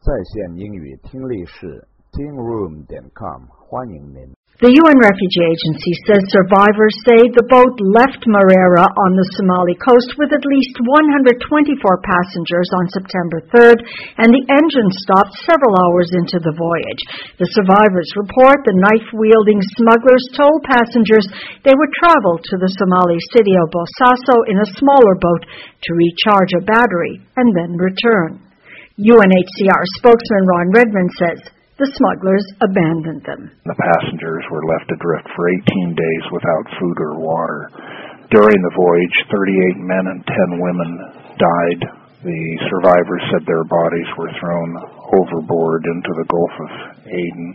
在线英语听力室 tingroom.com 欢迎您。 The UN Refugee Agency says survivors say the boat left Marera on the Somali coast with at least 124 passengers on September 3rd, and the engine stopped several hours into the voyage. The survivors report the knife-wielding smugglers told passengers they would travel to the Somali city of Bosaso in a smaller boat to recharge a battery and then return. UNHCR spokesman Ron Redmond says the smugglers abandoned them. The passengers were left adrift for 18 days without food or water. During the voyage, 38 men and 10 women died. The survivors said their bodies were thrown overboard into the Gulf of Aden.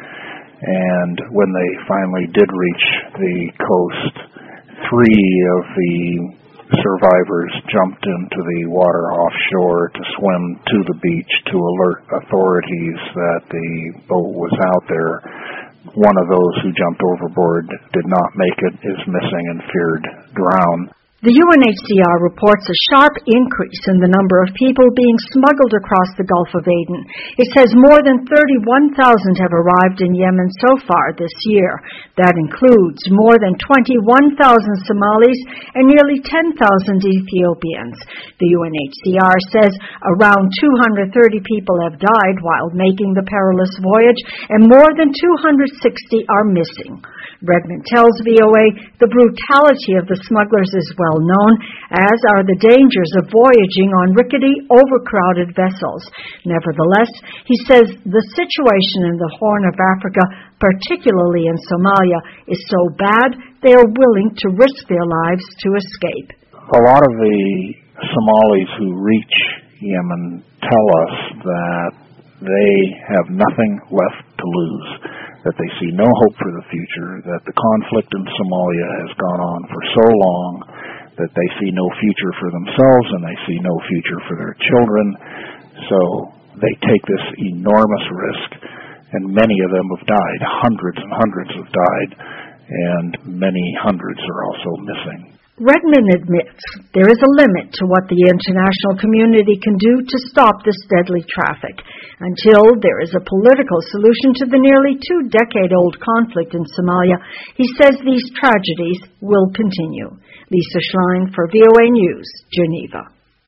And when they finally did reach the coast, 3 of the survivors jumped into the water offshore to swim to the beach to alert authorities that the boat was out there. One of those who jumped overboard did not make it, is missing and feared drown. The UNHCR reports a sharp increase in the number of people being smuggled across the Gulf of Aden. It says more than 31,000 have arrived in Yemen so far this year. That includes more than 21,000 Somalis and nearly 10,000 Ethiopians. The UNHCR says around 230 people have died while making the perilous voyage, and more than 260 are missing. Redmond tells VOA the brutality of the smugglers is well known, as are the dangers of voyaging on rickety, overcrowded vessels. Nevertheless, he says the situation in the Horn of Africa, particularly in Somalia, is so bad they are willing to risk their lives to escape. A lot of the Somalis who reach Yemen tell us that they have nothing left to lose, that they see no hope for the future, that the conflict in Somalia has gone on for so long that they see no future for themselves and they see no future for their children. So they take this enormous risk, and many of them have died. Hundreds and hundreds have died, and many hundreds are also missing. Redmond admits there is a limit to what the international community can do to stop this deadly traffic. Until there is a political solution to the nearly 2-decade-old conflict in Somalia, he says these tragedies will continue. Lisa Schlein for VOA News, Geneva.